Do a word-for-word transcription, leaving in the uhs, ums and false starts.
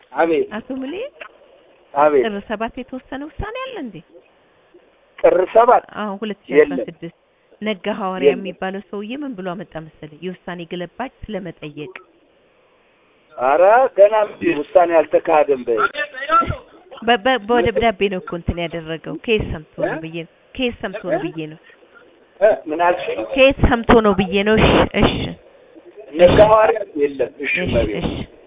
አቤት አቶ ሙሌ አቤት ጥር ሰባት የተወሰነ ውሳኔ አለ እንዴ? ጥር ሰባት አዎ ሁለት ሺህ አስራ ስድስት ነጋ ሐዋርያ የሚባለው ሰውዬ ምን ብሎ አመጣ መሰለኝ የውሳኔ ግለባጭ ስለመጠየቅ። አረ ገና ውሳኔ አልተካሄደም በይ በ በደብዳቤ ነው እኮ እንትን ያደረገው። ኬስ ሰምቶ ነው ብዬ ነው ኬስ ሰምቶ ነው ብዬ ነው ምን አልሽ? ኬስ ሰምቶ ነው ብዬ ነው። እሺ እሺ ነጋ ሐዋርያ የለም። እሺ እሺ